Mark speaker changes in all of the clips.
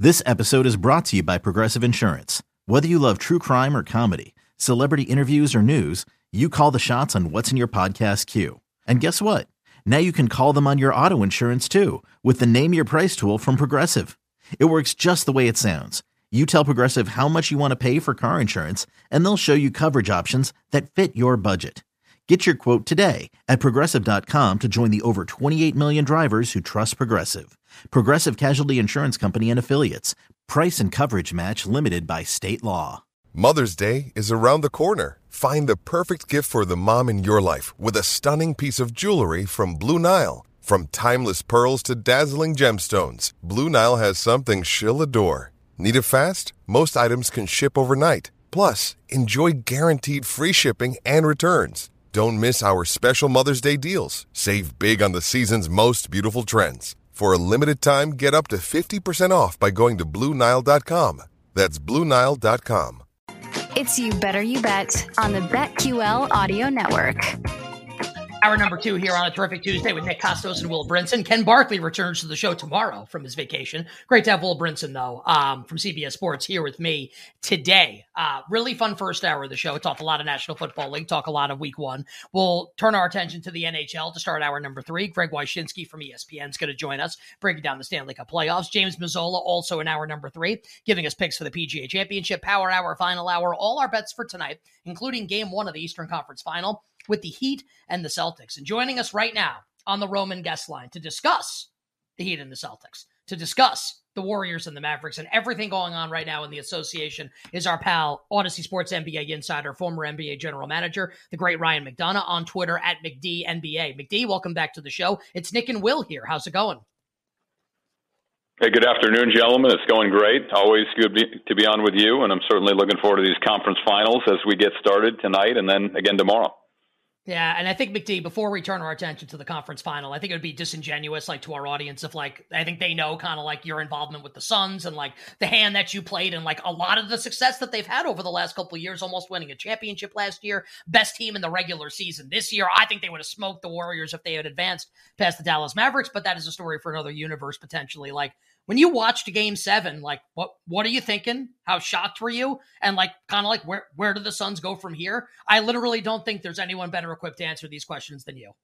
Speaker 1: This episode is brought to you by Progressive Insurance. Whether you love true crime or comedy, celebrity interviews or news, you call the shots on what's in your podcast queue. And guess what? Now you can call them on your auto insurance too with the Name Your Price tool from Progressive. It works just the way it sounds. You tell Progressive how much you want to pay for car insurance, and they'll show you coverage options that fit your budget. Get your quote today at Progressive.com to join the over 28 million drivers who trust Progressive. Progressive Casualty Insurance Company and Affiliates. Price and coverage match limited by state law.
Speaker 2: Mother's Day is around the corner. Find the perfect gift for the mom in your life with a stunning piece of jewelry from Blue Nile. From timeless pearls to dazzling gemstones, Blue Nile has something she'll adore. Need it fast? Most items can ship overnight. Plus, enjoy guaranteed free shipping and returns. Don't miss our special Mother's Day deals. Save big on the season's most beautiful trends. For a limited time, get up to 50% off by going to BlueNile.com. That's BlueNile.com.
Speaker 3: It's You Better You Bet on the BetQL Audio Network.
Speaker 4: Hour number 2 here on a terrific Tuesday with Nick Kostos and Will Brinson. Ken Barkley returns to the show tomorrow from his vacation. Great to have Will Brinson, though, from CBS Sports here with me today. Really fun first hour of the show. Talk a lot of National Football League, talk a lot of Week 1. We'll turn our attention to the NHL to start hour number 3. Greg Wyshynski from ESPN is going to join us, breaking down the Stanley Cup playoffs. James Mazzola also in hour number 3, giving us picks for the PGA Championship, Power Hour, Final Hour, all our bets for tonight, including Game 1 of the Eastern Conference Final, with the Heat and the Celtics. And joining us right now on the Roman guest line to discuss the Heat and the Celtics, to discuss the Warriors and the Mavericks and everything going on right now in the association is our pal, Odyssey Sports NBA insider, former NBA general manager, the great Ryan McDonough, on Twitter at McDNBA. McD, welcome back to the show. It's Nick and Will here. How's it going?
Speaker 5: Hey, good afternoon, gentlemen. It's going great. Always good to be on with you, and I'm certainly looking forward to these conference finals as we get started tonight and then again tomorrow.
Speaker 4: Yeah, and I think, McD, before we turn our attention to the conference final, I think it would be disingenuous, to our audience if, I think they know kind of your involvement with the Suns and, the hand that you played and, a lot of the success that they've had over the last couple of years, almost winning a championship last year, best team in the regular season this year. I think they would have smoked the Warriors if they had advanced past the Dallas Mavericks, but that is a story for another universe, potentially. When you watched Game 7, what are you thinking? How shocked were you? And where do the Suns go from here? I literally don't think there's anyone better equipped to answer these questions than you.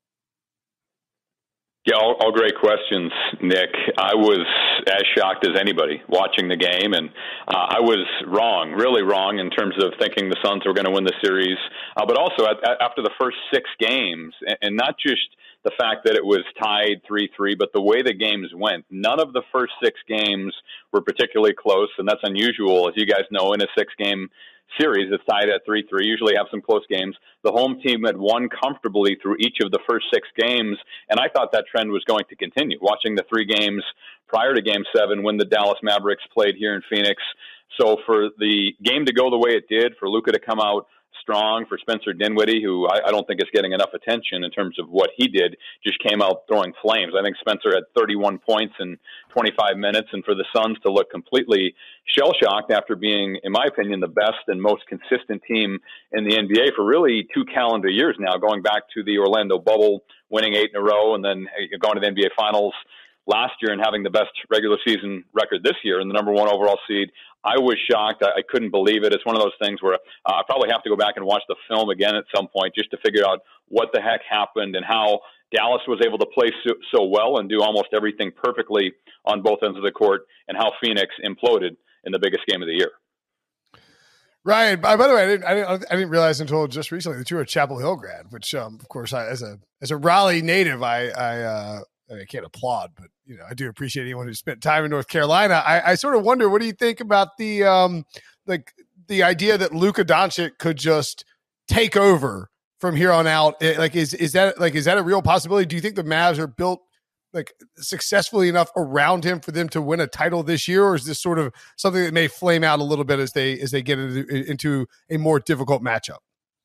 Speaker 5: Yeah, all great questions, Nick. I was as shocked as anybody watching the game, and I was wrong, really wrong, in terms of thinking the Suns were going to win the series. But also, after the first 6 games, and not just the fact that it was tied 3-3, but the way the games went, none of the first 6 games were particularly close, and that's unusual, as you guys know, in a 6-game series. It's tied at 3-3, usually have some close games. The home team had won comfortably through each of the first 6 games, and I thought that trend was going to continue. Watching the 3 games prior to Game 7 when the Dallas Mavericks played here in Phoenix. So for the game to go the way it did, for Luka to come out strong, for Spencer Dinwiddie, who I don't think is getting enough attention in terms of what he did, just came out throwing flames. I think Spencer had 31 points in 25 minutes, and for the Suns to look completely shell-shocked after being, in my opinion, the best and most consistent team in the NBA for really 2 calendar years now, going back to the Orlando bubble, winning 8 in a row, and then going to the NBA Finals last year and having the best regular season record this year and the number 1 overall seed. I was shocked. I couldn't believe it. It's one of those things where I probably have to go back and watch the film again at some point just to figure out what the heck happened and how Dallas was able to play so well and do almost everything perfectly on both ends of the court, and how Phoenix imploded in the biggest game of the year.
Speaker 6: Ryan, by the way, I didn't realize until just recently that you were a Chapel Hill grad, which, of course, as a Raleigh native, I can't applaud, but I do appreciate anyone who spent time in North Carolina. I sort of wonder, what do you think about the idea that Luka Doncic could just take over from here on out? Is that a real possibility? Do you think the Mavs are built successfully enough around him for them to win a title this year, or is this sort of something that may flame out a little bit as they get into a more difficult matchup?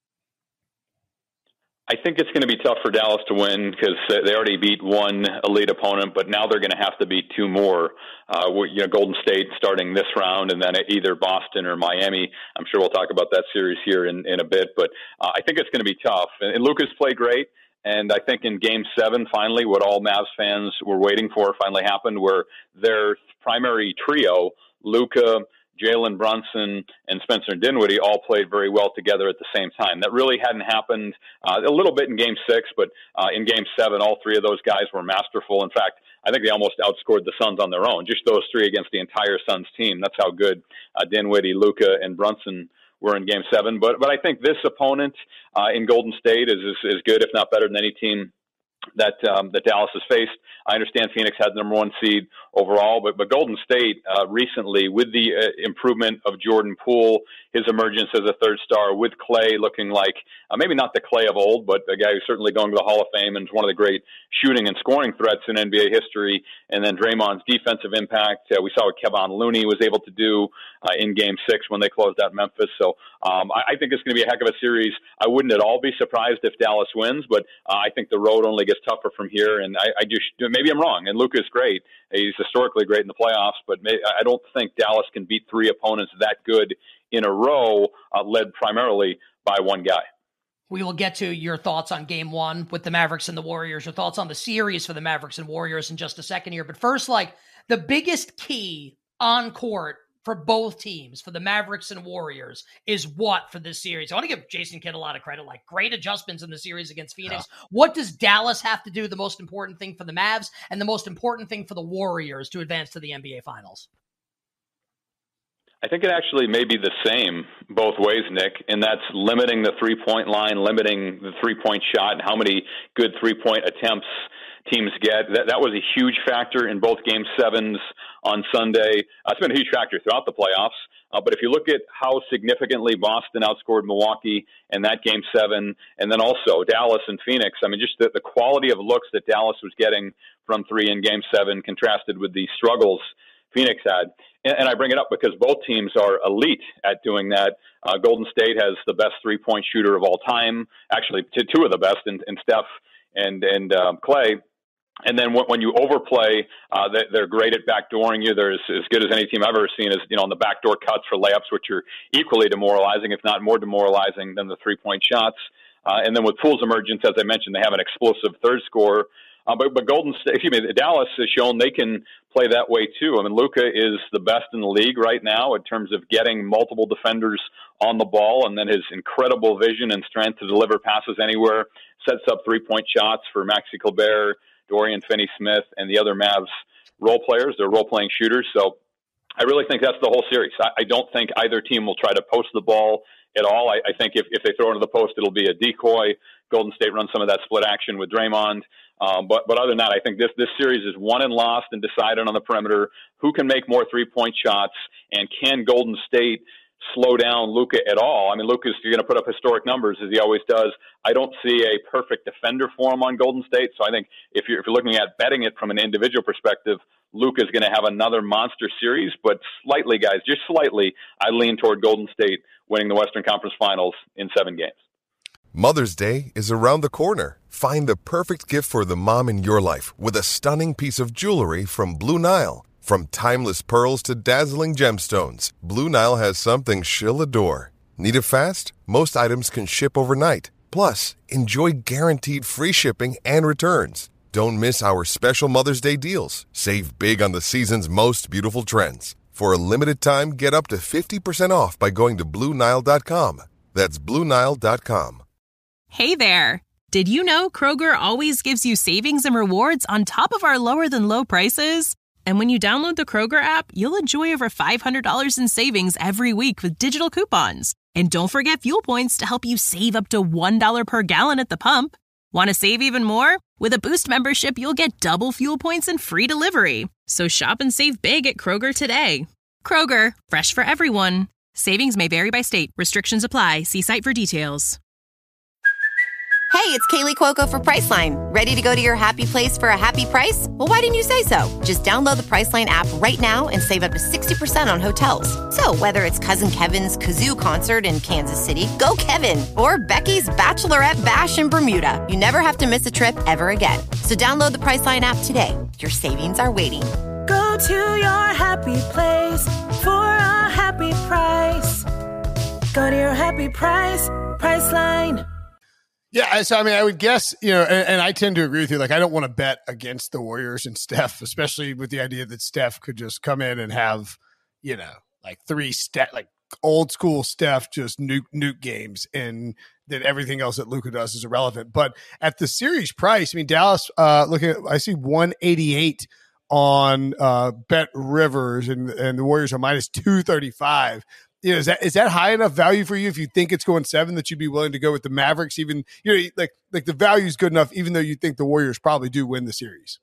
Speaker 5: I think it's going to be tough for Dallas to win because they already beat one elite opponent, but now they're going to have to beat 2 more. Golden State starting this round, and then either Boston or Miami. I'm sure we'll talk about that series here in a bit, but I think it's going to be tough. And Luka's played great. And I think in Game 7, finally, what all Mavs fans were waiting for finally happened, where their primary trio, Luka, Jalen Brunson, and Spencer Dinwiddie, all played very well together at the same time. That really hadn't happened a little bit in Game 6, but in Game 7, all three of those guys were masterful. In fact, I think they almost outscored the Suns on their own, just those three against the entire Suns team. That's how good Dinwiddie, Luka, and Brunson were in Game 7. But I think this opponent in Golden State is good, if not better than any team that Dallas has faced. I understand Phoenix had the number 1 seed overall, but Golden State recently, with the improvement of Jordan Poole, his emergence as a third star, with Clay looking like maybe not the Clay of old, but a guy who's certainly going to the Hall of Fame and is one of the great shooting and scoring threats in NBA history, and then Draymond's defensive impact. We saw what Kevon Looney was able to do in Game 6 when they closed out Memphis. So I think it's going to be a heck of a series. I wouldn't at all be surprised if Dallas wins, but I think the road only gets tougher from here, and I just maybe I'm wrong. And Luka's great; he's historically great in the playoffs, but I don't think Dallas can beat 3 opponents that good in a row, led primarily by one guy.
Speaker 4: We will get to your thoughts on Game 1 with the Mavericks and the Warriors, your thoughts on the series for the Mavericks and Warriors in just a second here. But first, the biggest key on court for both teams, for the Mavericks and Warriors, is what for this series? I want to give Jason Kidd a lot of credit, great adjustments in the series against Phoenix. Yeah. What does Dallas have to do, the most important thing for the Mavs and the most important thing for the Warriors to advance to the NBA Finals?
Speaker 5: I think it actually may be the same both ways, Nick, and that's limiting the three-point line, limiting the three-point shot, and how many good three-point attempts teams get. That was a huge factor in both Game 7s on Sunday. It's been a huge factor throughout the playoffs. But if you look at how significantly Boston outscored Milwaukee in that Game 7, and then also Dallas and Phoenix, just the quality of looks that Dallas was getting from 3 in Game 7 contrasted with the struggles Phoenix had. And I bring it up because both teams are elite at doing that. Golden State has the best three-point shooter of all time, actually 2 of the best in Steph and Clay. And then when you overplay, they're great at backdooring you. They're as good as any team I've ever seen on the backdoor cuts for layups, which are equally demoralizing, if not more demoralizing than the three-point shots. And then with Poole's emergence, as I mentioned, they have an explosive third scorer. But Dallas has shown they can play that way too. Luka is the best in the league right now in terms of getting multiple defenders on the ball, and then his incredible vision and strength to deliver passes anywhere sets up three-point shots for Maxi Kleber, Dorian Finney-Smith, and the other Mavs role players. They're role-playing shooters. So I really think that's the whole series. I don't think either team will try to post the ball at all. I think if they throw it into the post, it'll be a decoy. Golden State runs some of that split action with Draymond. But other than that, I think this series is won and lost and decided on the perimeter. Who can make more three-point shots, and can Golden State slow down Luka at all? Luka's going to put up historic numbers, as he always does. I don't see a perfect defender for him on Golden State. So I think if you're looking at betting it from an individual perspective, Luka's going to have another monster series. But slightly, guys, just slightly, I lean toward Golden State winning the Western Conference Finals in 7 games.
Speaker 2: Mother's Day is around the corner. Find the perfect gift for the mom in your life with a stunning piece of jewelry from Blue Nile. From timeless pearls to dazzling gemstones, Blue Nile has something she'll adore. Need it fast? Most items can ship overnight. Plus, enjoy guaranteed free shipping and returns. Don't miss our special Mother's Day deals. Save big on the season's most beautiful trends. For a limited time, get up to 50% off by going to BlueNile.com. That's BlueNile.com.
Speaker 7: Hey there. Did you know Kroger always gives you savings and rewards on top of our lower-than-low prices? And when you download the Kroger app, you'll enjoy over $500 in savings every week with digital coupons. And don't forget fuel points to help you save up to $1 per gallon at the pump. Want to save even more? With a Boost membership, you'll get double fuel points and free delivery. So shop and save big at Kroger today. Kroger, fresh for everyone. Savings may vary by state. Restrictions apply. See site for details.
Speaker 8: Hey, it's Kaylee Cuoco for Priceline. Ready to go to your happy place for a happy price? Well, why didn't you say so? Just download the Priceline app right now and save up to 60% on hotels. So whether it's Cousin Kevin's Kazoo Concert in Kansas City, go Kevin, or Becky's Bachelorette Bash in Bermuda, you never have to miss a trip ever again. So download the Priceline app today. Your savings are waiting.
Speaker 9: Go to your happy place for a happy price. Go to your happy price, Priceline.
Speaker 6: Yeah, so I mean, I would guess, and I tend to agree with you. Like, I don't want to bet against the Warriors and Steph, especially with the idea that Steph could just come in and have, like like old school Steph just nuke games, and that everything else that Luka does is irrelevant. But at the series price, I mean, Dallas, I see 188 on Bet Rivers, and the Warriors are minus 235. Is that high enough value for you if you think it's going 7 that you'd be willing to go with the Mavericks? Even like the value is good enough, even though you think the Warriors probably do win the series.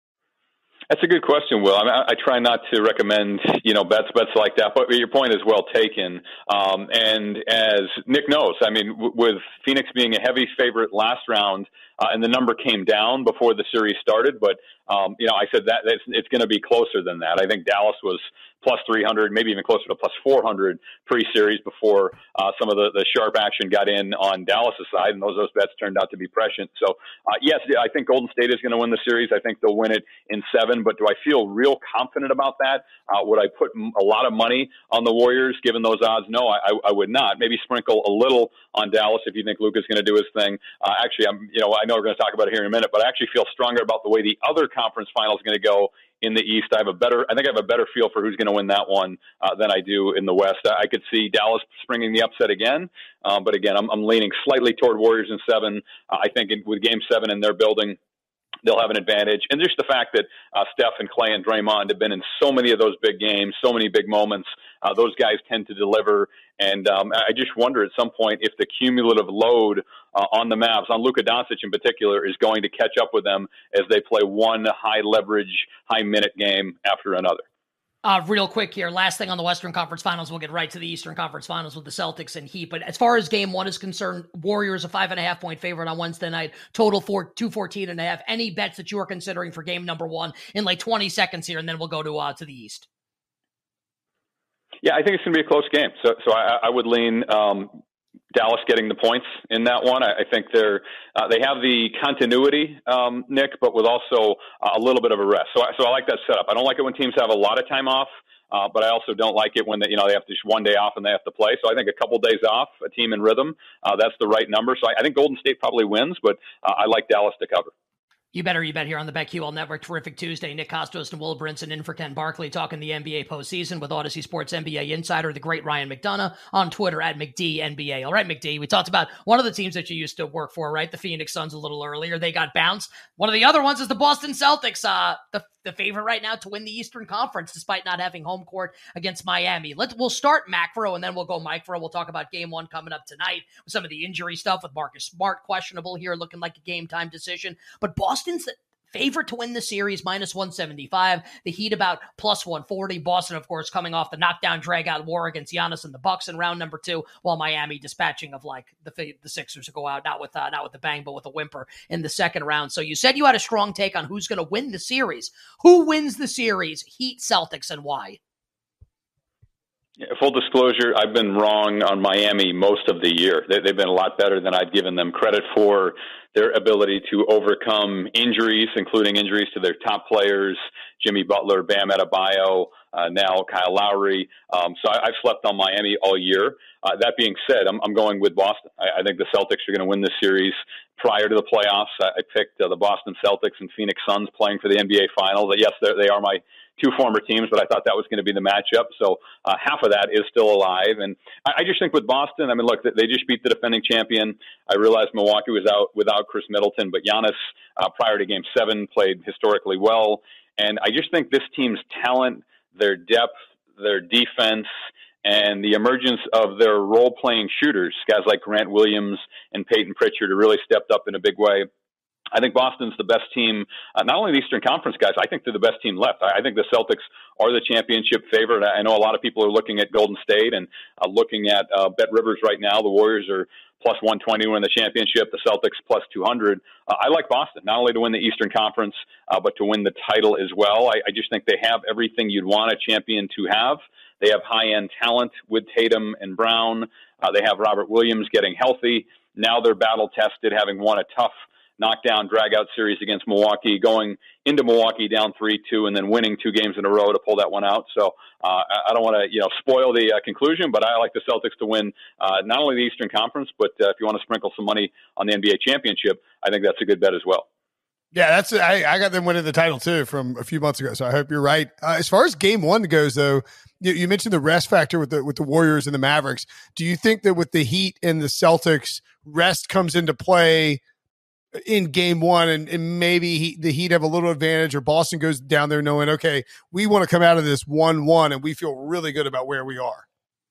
Speaker 5: That's a good question, Will. I mean, I try not to recommend, bets like that, but your point is well taken. And as Nick knows, I mean, with Phoenix being a heavy favorite last round, and the number came down before the series started, but I said that it's going to be closer than that. I think Dallas was plus 300, maybe even closer to plus 400 pre-series before some of the sharp action got in on Dallas' side, and those bets turned out to be prescient. So, yes, I think Golden State is going to win the series. I think they'll win it in 7, but do I feel real confident about that? Would I put a lot of money on the Warriors given those odds? No, I would not. Maybe sprinkle a little on Dallas if you think Luka's going to do his thing. Actually, I know we're going to talk about it here in a minute, but I actually feel stronger about the way the other conference final is going to go in the East. I think I have a better feel for who's going to win that one than I do in the West. I could see Dallas springing the upset again, but again, I'm leaning slightly toward Warriors in 7. I think with Game 7 in their building, they'll have an advantage. And just the fact that Steph and Clay and Draymond have been in so many of those big games, so many big moments, those guys tend to deliver. And I just wonder at some point if the cumulative load on the Mavs, on Luka Doncic in particular, is going to catch up with them as they play one high-leverage, high-minute game after another.
Speaker 4: Real quick here, last thing on the Western Conference Finals, we'll get right to the Eastern Conference Finals with the Celtics and Heat. But as far as Game 1 is concerned, Warriors a 5.5-point favorite on Wednesday night, total 214.5. Any bets that you are considering for Game number 1 in like 20 seconds here, and then we'll go to the East.
Speaker 5: Yeah, I think it's going to be a close game. So I would lean Dallas getting the points in that one. I think they have the continuity, Nick, but with also a little bit of a rest. So I like that setup. I don't like it when teams have a lot of time off, but I also don't like it when they have just one day off and they have to play. So I think a couple days off, a team in rhythm, that's the right number. So I think Golden State probably wins, but I like Dallas to cover.
Speaker 4: You bet here on the BetQL Network. Terrific Tuesday. Nick Kostos and Will Brinson in for Ken Barkley talking the NBA postseason with Odyssey Sports NBA insider, the great Ryan McDonough, on Twitter at McDNBA. All right, McD, we talked about one of the teams that you used to work for, right? The Phoenix Suns a little earlier. They got bounced. One of the other ones is the Boston Celtics, the favorite right now to win the Eastern Conference despite not having home court against Miami. We'll start macro and then we'll go micro. We'll talk about Game 1 coming up tonight with some of the injury stuff with Marcus Smart questionable here, looking like a game time decision. But Boston's favorite to win the series, minus 175. The Heat about plus 140. Boston, of course, coming off the knockdown, drag-out war against Giannis and the Bucks in round number 2, while Miami dispatching of like the Sixers to go out, not with the bang, but with a whimper in the second round. So you said you had a strong take on who's going to win the series. Who wins the series? Heat, Celtics, and why?
Speaker 5: Yeah, full disclosure, I've been wrong on Miami most of the year. They've been a lot better than I've given them credit for. Their ability to overcome injuries, including injuries to their top players, Jimmy Butler, Bam Adebayo, now Kyle Lowry. So I've slept on Miami all year. That being said, I'm going with Boston. I think the Celtics are going to win this series. Prior to the playoffs, I picked the Boston Celtics and Phoenix Suns playing for the NBA Finals. Yes, they are my two former teams, but I thought that was going to be the matchup. So half of that is still alive. And I just think with Boston, I mean, look, they just beat the defending champion. I realized Milwaukee was out without Chris Middleton, but Giannis, prior to Game 7, played historically well. And I just think this team's talent, their depth, their defense, and the emergence of their role-playing shooters, guys like Grant Williams and Peyton Pritchard, who really stepped up in a big way. I think Boston's the best team, not only the Eastern Conference guys, I think they're the best team left. I think the Celtics are the championship favorite. I know a lot of people are looking at Golden State and looking at Bet Rivers right now. The Warriors are plus 120 to win the championship, the Celtics plus 200. I like Boston, not only to win the Eastern Conference, but to win the title as well. I just think they have everything you'd want a champion to have. They have high-end talent with Tatum and Brown. They have Robert Williams getting healthy. Now they're battle-tested, having won a tough knockdown, drag-out series against Milwaukee, going into Milwaukee down 3-2 and then winning 2 games in a row to pull that one out. So I don't want to spoil the conclusion, but I like the Celtics to win not only the Eastern Conference, but if you want to sprinkle some money on the NBA championship, I think that's a good bet as well.
Speaker 6: Yeah, I got them winning the title too from a few months ago, so I hope you're right. As far as Game 1 goes, though, you mentioned the rest factor with the Warriors and the Mavericks. Do you think that with the Heat and the Celtics, rest comes into play in Game 1, and maybe the Heat have a little advantage, or Boston goes down there knowing, okay, we want to come out of this 1-1, and we feel really good about where we are?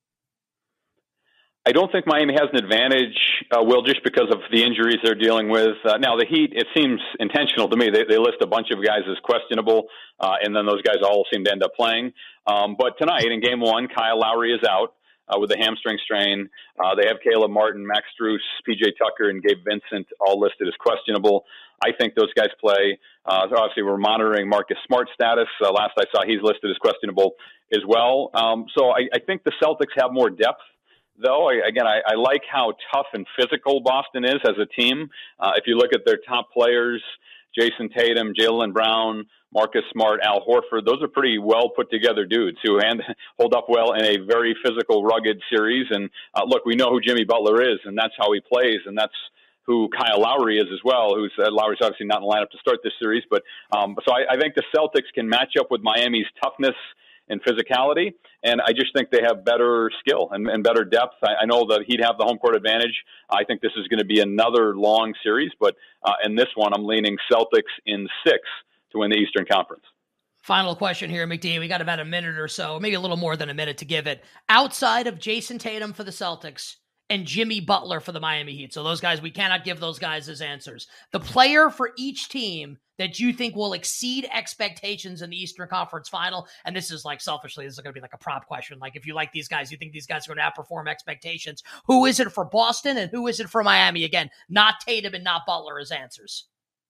Speaker 5: I don't think Miami has an advantage, Will, just because of the injuries they're dealing with. Now, the Heat, it seems intentional to me. They list a bunch of guys as questionable, and then those guys all seem to end up playing. But tonight, in Game 1, Kyle Lowry is out with a hamstring strain. They have Caleb Martin, Max Strus, P.J. Tucker, and Gabe Vincent all listed as questionable. I think those guys play. So obviously, we're monitoring Marcus Smart's status. Last I saw, he's listed as questionable as well. So I think the Celtics have more depth. Though, I like how tough and physical Boston is as a team. If you look at their top players, Jason Tatum, Jaylen Brown, Marcus Smart, Al Horford, those are pretty well put together dudes who hold up well in a very physical, rugged series. And look, we know who Jimmy Butler is, and that's how he plays, and that's who Kyle Lowry is as well, who's Lowry's obviously not in the lineup to start this series. But so I think the Celtics can match up with Miami's toughness and physicality, and I just think they have better skill and better depth. I know that he'd have the home court advantage. I think this is going to be another long series, but in this one, I'm leaning Celtics in 6 to win the Eastern Conference.
Speaker 4: Final question here, McD. We got about a minute or so, maybe a little more than a minute to give it. Outside of Jason Tatum for the Celtics and Jimmy Butler for the Miami Heat, so those guys, we cannot give those guys as answers. The player for each team that you think will exceed expectations in the Eastern Conference Final, and this is like selfishly, this is going to be like a prop question. Like if you like these guys, you think these guys are going to outperform expectations. Who is it for Boston and who is it for Miami? Again, not Tatum and not Butler as answers.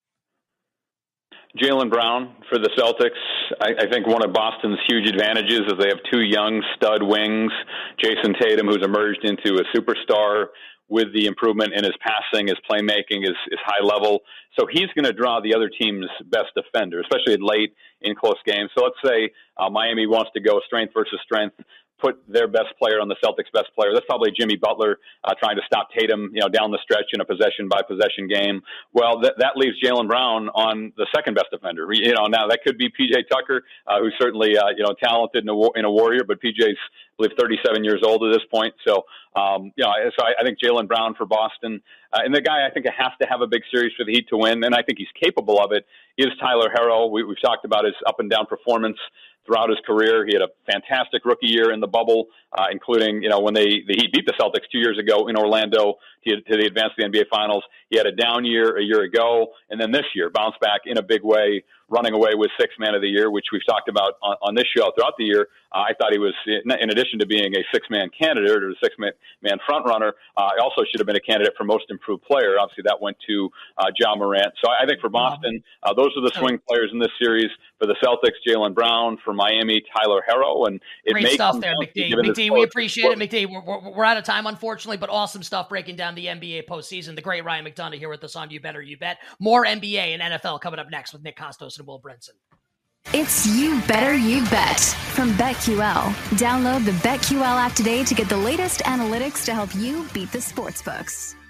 Speaker 5: Jaylen Brown for the Celtics. I think one of Boston's huge advantages is they have 2 young stud wings, Jason Tatum, who's emerged into a superstar with the improvement in his passing, his playmaking is high level. So he's going to draw the other team's best defender, especially late in close games. So let's say Miami wants to go strength versus strength, put their best player on the Celtics' best player. That's probably Jimmy Butler trying to stop Tatum, down the stretch in a possession-by-possession game. Well, that leaves Jaylen Brown on the second best defender. Now that could be P.J. Tucker, who's certainly talented in a Warrior, but P.J.'s, I believe, 37 years old at this point. So, so I think Jaylen Brown for Boston. And the guy I think has to have a big series for the Heat to win, and I think he's capable of it, is Tyler Herro. We've talked about his up-and-down performance throughout his career. He had a fantastic rookie year in the bubble, including, when the Heat beat the Celtics 2 years ago in Orlando to the advance to the NBA Finals. He had a down year a year ago, and then this year bounced back in a big way, running away with Sixth Man of the Year, which we've talked about on this show throughout the year. I thought he was, in addition to being a six-man candidate or a six-man front-runner, he also should have been a candidate for Most Improved Player. Obviously, that went to Ja Morant. So I think for Boston, those are the swing players in this series. For the Celtics, Jaylen Brown. For Miami, Tyler Herro. And
Speaker 4: great stuff there, McD. McD, we appreciate it. McD, we're out of time, unfortunately, but awesome stuff breaking down the NBA postseason. The great Ryan McDonough here with us on You Better You Bet. More NBA and NFL coming up next with Nick Kostos and Will Brinson.
Speaker 3: It's You Better You Bet from BetQL. Download the BetQL app today to get the latest analytics to help you beat the sportsbooks.